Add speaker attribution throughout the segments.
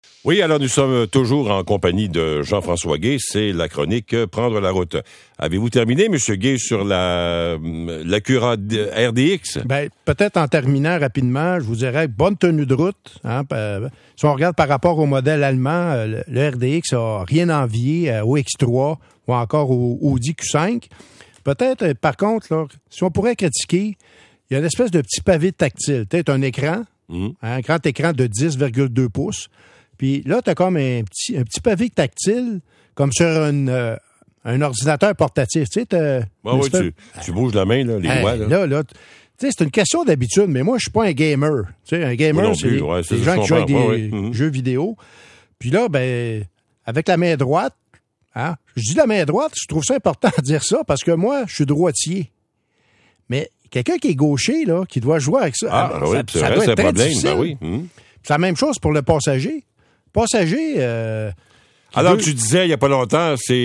Speaker 1: Oui, alors nous sommes toujours en compagnie de Jean-François Guay. C'est la chronique Prendre la route. Avez-vous terminé, M. Guay, sur l'Acura RDX?
Speaker 2: Ben, peut-être en terminant rapidement, je vous dirais bonne tenue de route. Hein, si on regarde par rapport au modèle allemand, le RDX a rien envié au X3 ou encore au Audi Q5. Peut-être, par contre, là, si on pourrait critiquer, il y a une espèce de petit pavé tactile. Peut-être un écran, un grand écran de 10,2 pouces. Puis là, tu as comme un petit pavé tactile, comme sur un ordinateur portatif. Tu sais,
Speaker 1: tu bouges la main, là, les doigts.
Speaker 2: Là, tu sais, c'est une question d'habitude, mais moi, je suis pas un gamer. Tu sais, un gamer, c'est les gens qui jouent avec des jeux vidéo. Puis là, ben, avec la main droite, hein, je dis la main droite, je trouve ça important de dire ça, parce que moi, je suis droitier. Mais quelqu'un qui est gaucher, là, qui doit jouer avec ça,
Speaker 1: c'est un problème. Ben oui.
Speaker 2: C'est la même chose pour le passager.
Speaker 1: Alors, tu disais il n'y a pas longtemps, c'est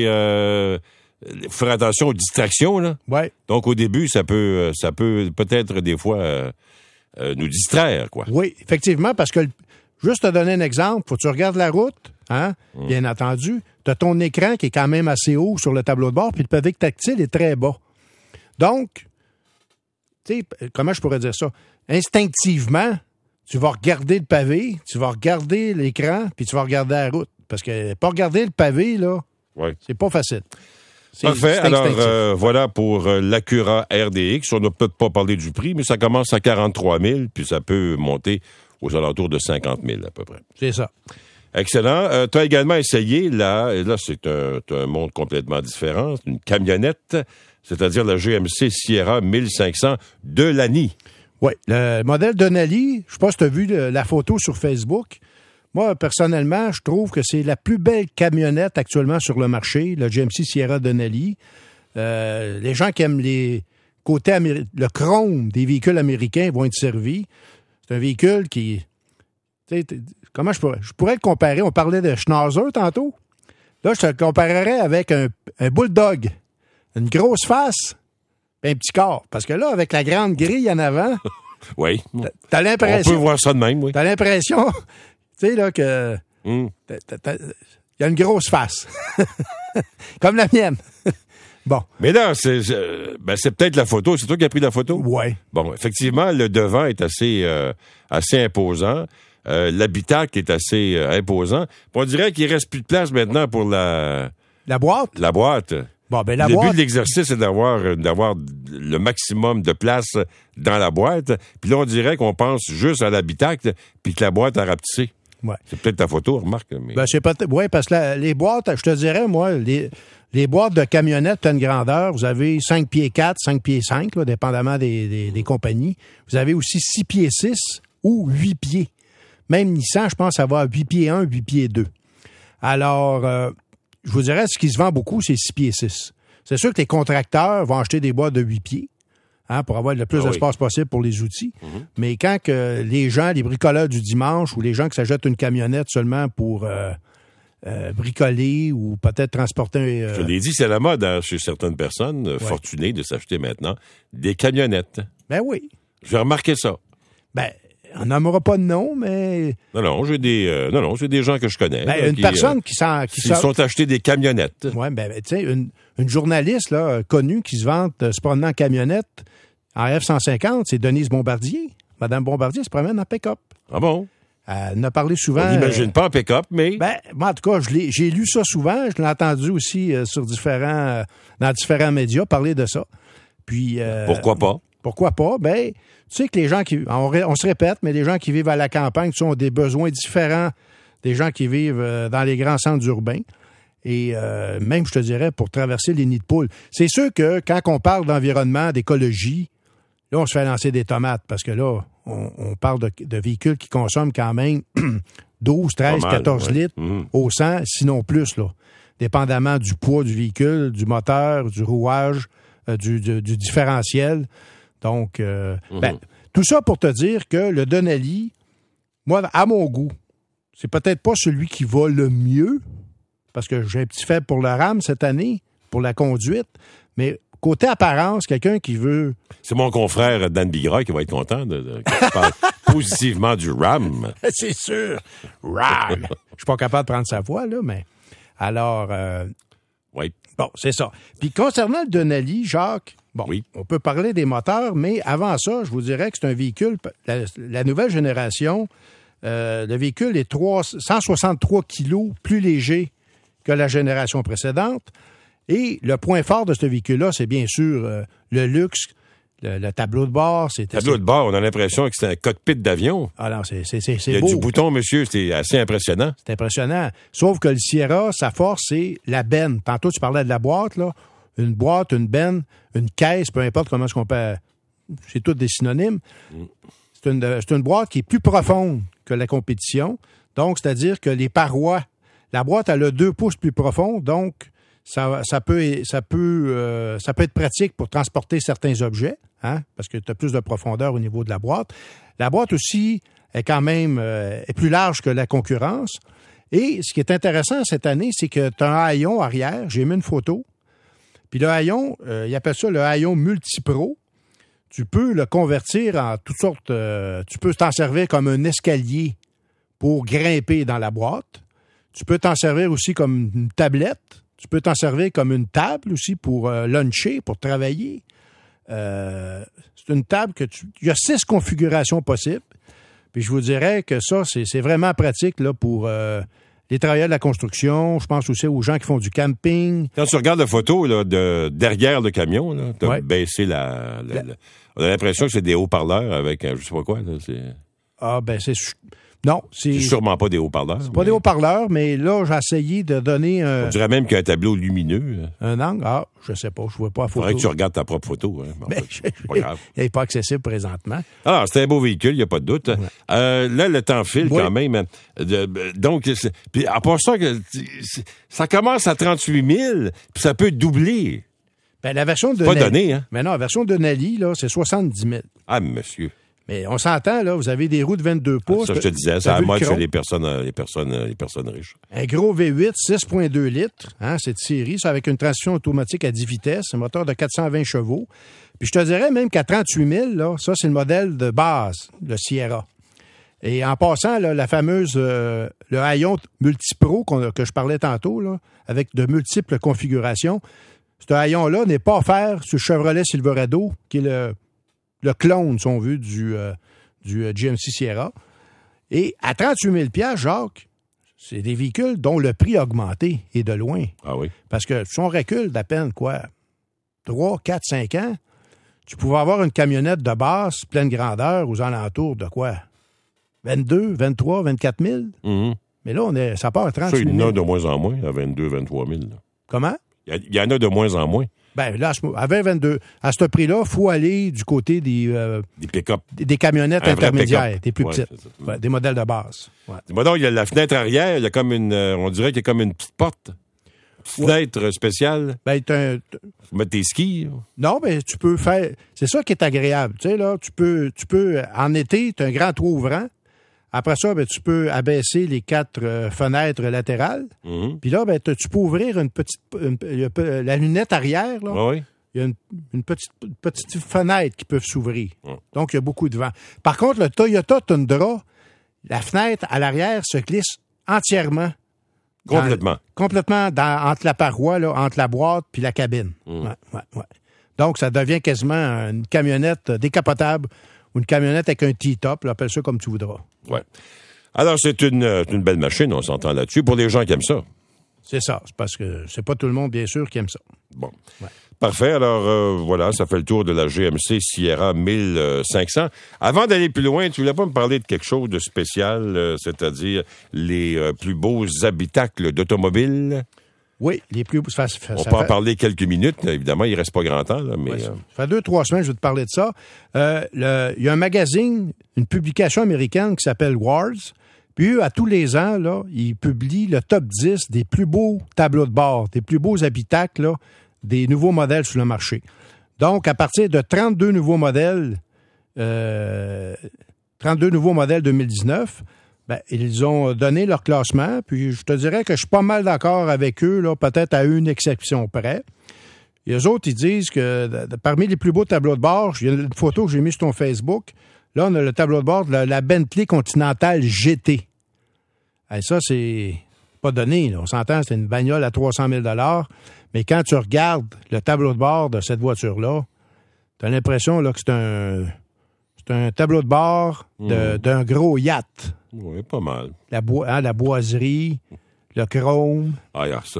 Speaker 1: faire attention aux distractions, là.
Speaker 2: Ouais.
Speaker 1: Donc, au début, ça peut peut-être des fois nous distraire, quoi.
Speaker 2: Oui, effectivement, parce que, juste te donner un exemple, faut que tu regardes la route, hein, bien entendu. Tu as ton écran qui est quand même assez haut sur le tableau de bord, puis le pavé tactile est très bas. Donc, tu sais, comment je pourrais dire ça? Instinctivement, tu vas regarder le pavé, tu vas regarder l'écran, puis tu vas regarder la route. Parce que pas regarder le pavé, là, c'est pas facile.
Speaker 1: Parfait. Alors, voilà pour l'Acura RDX. On n'a peut-être pas parlé du prix, mais ça commence à 43 000, puis ça peut monter aux alentours de 50 000 à peu près.
Speaker 2: C'est ça.
Speaker 1: Excellent. Tu as également essayé, là c'est un monde complètement différent, une camionnette, c'est-à-dire la GMC Sierra 1500 de l'ANI.
Speaker 2: Oui, le modèle Denali, je ne sais pas si tu as vu la photo sur Facebook. Moi, personnellement, je trouve que c'est la plus belle camionnette actuellement sur le marché, le GMC Sierra Denali. Les gens qui aiment le chrome des véhicules américains vont être servis. C'est un véhicule qui... Comment je pourrais le comparer? On parlait de Schnauzer tantôt. Là, je te le comparerais avec un bulldog. Une grosse face. Un petit corps. Parce que là, avec la grande grille en avant,
Speaker 1: oui.
Speaker 2: T'as l'impression...
Speaker 1: On peut voir ça de même, oui.
Speaker 2: T'as l'impression, tu sais, là, que... Il y a une grosse face. Comme la mienne. Bon.
Speaker 1: Mais là, c'est peut-être la photo. C'est toi qui as pris la photo?
Speaker 2: Oui.
Speaker 1: Bon, effectivement, le devant est assez imposant. L'habitacle est assez imposant. Puis on dirait qu'il reste plus de place maintenant pour la
Speaker 2: boîte?
Speaker 1: La boîte.
Speaker 2: Bon, ben,
Speaker 1: le but de l'exercice, c'est d'avoir le maximum de place dans la boîte. Puis là, on dirait qu'on pense juste à l'habitacle, puis que la boîte a rapetissé.
Speaker 2: Ouais.
Speaker 1: C'est peut-être ta photo, remarque. Mais...
Speaker 2: Ben, oui, parce que les boîtes, je te dirais, moi, les boîtes de camionnettes pleine grandeur, vous avez 5 pieds 4, 5 pieds 5, là, dépendamment des compagnies. Vous avez aussi 6 pieds 6 ou 8 pieds. Même Nissan, je pense, ça va à 8 pieds 1, 8 pieds 2. Alors... je vous dirais, ce qui se vend beaucoup, c'est 6 pieds 6. C'est sûr que les contracteurs vont acheter des boîtes de 8 pieds pour avoir le plus d'espace possible pour les outils. Mais quand que les gens, les bricoleurs du dimanche ou les gens qui s'achètent une camionnette seulement pour bricoler ou peut-être transporter...
Speaker 1: Je l'ai dit, c'est la mode chez certaines personnes fortunées de s'acheter maintenant des camionnettes.
Speaker 2: Ben oui.
Speaker 1: J'ai remarqué ça.
Speaker 2: Ben... On n'aimera pas de nom, mais...
Speaker 1: Non, j'ai des gens que je connais.
Speaker 2: Ben, une personne qui
Speaker 1: sont achetés des camionnettes.
Speaker 2: Oui, ben, tu sais, une journaliste là, connue qui se vante se promenant en camionnette en F-150, c'est Denise Bombardier. Madame Bombardier se promène en pick-up.
Speaker 1: Ah bon?
Speaker 2: Elle en a parlé souvent.
Speaker 1: On n'imagine pas en pick-up, mais...
Speaker 2: Ben, moi, en tout cas, j'ai lu ça souvent. Je l'ai entendu aussi dans différents médias parler de ça. Puis...
Speaker 1: Pourquoi pas?
Speaker 2: Pourquoi pas? Ben, tu sais que les gens on se répète, mais les gens qui vivent à la campagne ont des besoins différents des gens qui vivent dans les grands centres urbains. Et même, je te dirais, pour traverser les nids de poules. C'est sûr que quand on parle d'environnement, d'écologie, là, on se fait lancer des tomates parce que là, on parle de véhicules qui consomment quand même 12, 13, 14 litres au 100, sinon plus, là, dépendamment du poids du véhicule, du moteur, du rouage, du différentiel. Donc, tout ça pour te dire que le Denali, moi, à mon goût, c'est peut-être pas celui qui va le mieux, parce que j'ai un petit faible pour le RAM cette année, pour la conduite, mais côté apparence, quelqu'un qui veut...
Speaker 1: C'est mon confrère Dan Bigra qui va être content de positivement du RAM.
Speaker 2: C'est sûr. RAM. Je suis pas capable de prendre sa voix, là, mais... Alors...
Speaker 1: Oui.
Speaker 2: Bon, c'est ça. Puis concernant le Denali, Jacques,
Speaker 1: Oui.
Speaker 2: On peut parler des moteurs, mais avant ça, je vous dirais que c'est un véhicule... La nouvelle génération, le véhicule est 163 kilos plus léger que la génération précédente. Et le point fort de ce véhicule-là, c'est bien sûr le luxe, le tableau de bord.
Speaker 1: Tableau de bord, on a l'impression que c'est un cockpit d'avion.
Speaker 2: Ah non, c'est
Speaker 1: Il y a
Speaker 2: beau.
Speaker 1: du bouton, monsieur, c'est assez impressionnant.
Speaker 2: C'est impressionnant. Sauf que le Sierra, sa force, c'est la benne. Tantôt, tu parlais de la boîte, là. Une boîte, une benne, une caisse, peu importe comment est-ce qu'on peut... C'est tous des synonymes. C'est une boîte qui est plus profonde que la compétition. Donc, c'est-à-dire que les parois... La boîte, elle a 2 pouces plus profond, donc ça peut être pratique pour transporter certains objets, hein, parce que tu as plus de profondeur au niveau de la boîte. La boîte aussi est quand même est plus large que la concurrence. Et ce qui est intéressant cette année, c'est que tu as un haillon arrière. J'ai mis une photo. Puis le haillon, ils appellent ça le haillon multipro. Tu peux le convertir en toutes sortes... tu peux t'en servir comme un escalier pour grimper dans la boîte. Tu peux t'en servir aussi comme une tablette. Tu peux t'en servir comme une table aussi pour luncher, pour travailler. C'est une table il y a 6 configurations possibles. Puis je vous dirais que ça, c'est vraiment pratique là, pour les travailleurs de la construction. Je pense aussi aux gens qui font du camping.
Speaker 1: Quand tu regardes la photo là, de derrière le camion, tu as baissé on a l'impression que c'est des haut-parleurs avec je sais pas quoi. Là,
Speaker 2: non, c'est
Speaker 1: sûrement pas des haut-parleurs.
Speaker 2: C'est pas des haut-parleurs, mais là, j'ai essayé de donner
Speaker 1: on dirait même qu'il y a un tableau lumineux.
Speaker 2: Un angle? Ah, je sais pas, je vois pas la photo.
Speaker 1: Faudrait que tu regardes ta propre photo. Hein. Bon,
Speaker 2: pas grave. Il n'est pas accessible présentement.
Speaker 1: Alors, c'est un beau véhicule, il n'y a pas de doute. Ouais. Là, le temps file quand même. Donc, puis à part ça, ça commence à 38 000, puis ça peut doubler.
Speaker 2: Ben, la version de
Speaker 1: pas donné, hein?
Speaker 2: Mais non, la version de Denali, là, c'est 70 000.
Speaker 1: Ah, monsieur.
Speaker 2: Mais on s'entend, là, vous avez des roues de 22 pouces.
Speaker 1: Ça, je te disais, ça à moi que les personnes riches.
Speaker 2: Un gros V8, 6,2 litres, hein, cette série, ça avec une transmission automatique à 10 vitesses, un moteur de 420 chevaux. Puis je te dirais même qu'à 38 000, là, ça, c'est le modèle de base, le Sierra. Et en passant, là, la fameuse, le haillon multipro que je parlais tantôt, là, avec de multiples configurations, ce haillon-là n'est pas offert sur le Chevrolet Silverado, qui est le clone, si on veut, du GMC Sierra. Et à 38 000 Jacques, c'est des véhicules dont le prix a augmenté, et de loin.
Speaker 1: Ah oui?
Speaker 2: Parce que si on recule d'à peine, 3, 4, 5 ans, tu pouvais avoir une camionnette de base, pleine grandeur, aux alentours de 22, 23, 24 000?
Speaker 1: Mm-hmm.
Speaker 2: Mais là, ça part à 38 000.
Speaker 1: Il y en a de moins en moins, à 22, 23 000. Là.
Speaker 2: Comment?
Speaker 1: Il y en a de moins en moins.
Speaker 2: Ben là, à 22, à ce prix-là, il faut aller du côté des
Speaker 1: pick-up.
Speaker 2: Des camionnettes intermédiaires, des plus petites.
Speaker 1: Ouais,
Speaker 2: des modèles de base. Ouais.
Speaker 1: Donc, il y a la fenêtre arrière, il y a comme on dirait qu'il y a comme une petite porte. Fenêtre spéciale.
Speaker 2: Ben,
Speaker 1: tu mets tes skis.
Speaker 2: Non, ben, tu peux faire. C'est ça qui est agréable. Tu sais, là, tu peux, en été, tu as un grand toit ouvrant. Après ça, ben, tu peux abaisser les 4 fenêtres latérales. Mm-hmm. Puis là, ben, tu peux ouvrir la lunette arrière. Là.
Speaker 1: Ah oui.
Speaker 2: Il y a une petite fenêtre qui peut s'ouvrir. Donc, il y a beaucoup de vent. Par contre, le Toyota Tundra, la fenêtre à l'arrière se glisse entièrement.
Speaker 1: Complètement.
Speaker 2: Entre la paroi, là, entre la boîte puis la cabine. Ouais. Donc, ça devient quasiment une camionnette décapotable ou une camionnette avec un T-top. Appelle ça comme tu voudras.
Speaker 1: Ouais. Alors, c'est une belle machine, on s'entend là-dessus, pour les gens qui aiment ça.
Speaker 2: C'est ça. C'est parce que c'est pas tout le monde, bien sûr, qui aime ça.
Speaker 1: Bon. Ouais. Parfait. Alors, voilà, ça fait le tour de la GMC Sierra 1500. Avant d'aller plus loin, tu voulais pas me parler de quelque chose de spécial, c'est-à-dire les plus beaux habitacles d'automobile?
Speaker 2: Oui, les plus beaux.
Speaker 1: On peut en parler quelques minutes. Évidemment, il reste pas grand temps. Là, mais,
Speaker 2: ça fait 2-3 semaines que je vais te parler de ça. Il y a un magazine, une publication américaine qui s'appelle Wars. Puis, à tous les ans, là, ils publient le top 10 des plus beaux tableaux de bord, des plus beaux habitacles, là, des nouveaux modèles sur le marché. Donc, à partir de 32 nouveaux modèles 2019, ben, ils ont donné leur classement. Puis, je te dirais que je suis pas mal d'accord avec eux, là, peut-être à une exception près. Et eux autres, ils disent que parmi les plus beaux tableaux de bord, il y a une photo que j'ai mise sur ton Facebook, Là, on a le tableau de bord de la Bentley Continental GT. Et ça, c'est pas donné. Là. On s'entend, c'est une bagnole à 300 000 $. Mais quand tu regardes le tableau de bord de cette voiture-là, tu as l'impression là, que c'est un tableau de bord d'un gros yacht.
Speaker 1: Oui, pas mal.
Speaker 2: La boiserie, le chrome.
Speaker 1: Ah, ça.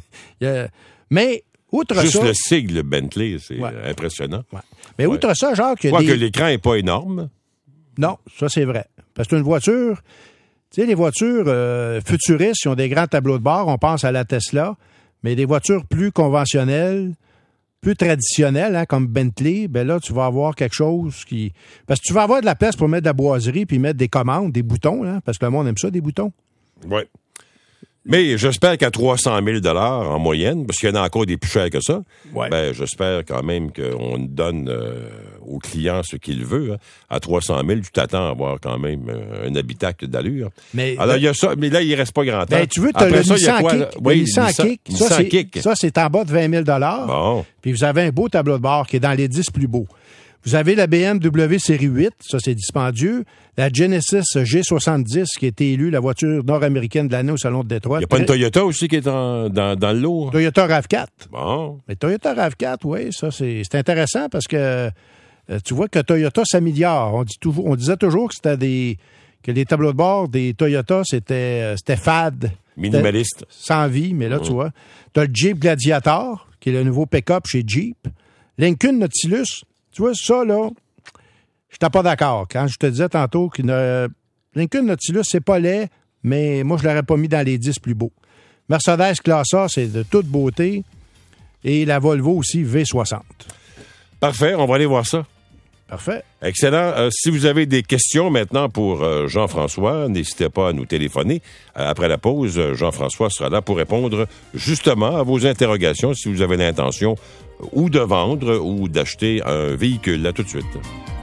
Speaker 2: Mais, outre
Speaker 1: Juste
Speaker 2: ça...
Speaker 1: le sigle Bentley, c'est impressionnant.
Speaker 2: Ouais. Mais outre ça, Jacques...
Speaker 1: Je crois que l'écran n'est pas énorme.
Speaker 2: Non, ça, c'est vrai. Parce que c'est une voiture... Tu sais, les voitures futuristes, ils ont des grands tableaux de bord. On pense à la Tesla. Mais des voitures plus conventionnelles, plus traditionnelles, hein, comme Bentley, ben là, tu vas avoir quelque chose qui... Parce que tu vas avoir de la place pour mettre de la boiserie puis mettre des commandes, des boutons, hein, parce que le monde aime ça, des boutons.
Speaker 1: Oui. Mais j'espère qu'à 300 000 $ en moyenne, parce qu'il y en a encore des plus chers que ça, ben, j'espère quand même qu'on donne aux clients ce qu'il veut. Hein. À 300 000, tu t'attends à avoir quand même un habitacle d'allure. Alors, il y a ça, mais là, il ne reste pas grand temps.
Speaker 2: Ben, tu veux, tu as le Nissan Kick. Le Nissan Kick. Ça, c'est en bas de 20 000 $.
Speaker 1: Bon.
Speaker 2: Puis vous avez un beau tableau de bord qui est dans les 10 plus beaux. Vous avez la BMW série 8, ça c'est dispendieux. La Genesis G70 qui a été élue la voiture nord-américaine de l'année au Salon de Détroit.
Speaker 1: Il n'y a pas une Toyota aussi qui est dans le lot?
Speaker 2: Toyota RAV4.
Speaker 1: Bon.
Speaker 2: Mais Toyota RAV4, oui, ça c'est intéressant parce que tu vois que Toyota s'améliore. On disait toujours que que les tableaux de bord des Toyota, c'était fade.
Speaker 1: Minimaliste.
Speaker 2: Sans vie, mais là, tu vois. Tu as le Jeep Gladiator, qui est le nouveau pick-up chez Jeep. Lincoln Nautilus. Tu vois, ça, là, je n'étais pas d'accord. Quand je te disais tantôt que Lincoln Nautilus, c'est pas laid, mais moi, je ne l'aurais pas mis dans les 10 plus beaux. Mercedes Classe A, c'est de toute beauté. Et la Volvo aussi, V60.
Speaker 1: Parfait, on va aller voir ça.
Speaker 2: Parfait.
Speaker 1: Excellent. Si vous avez des questions maintenant pour Jean-François, n'hésitez pas à nous téléphoner. Après la pause, Jean-François sera là pour répondre justement à vos interrogations si vous avez l'intention ou de vendre ou d'acheter un véhicule. Là, tout de suite.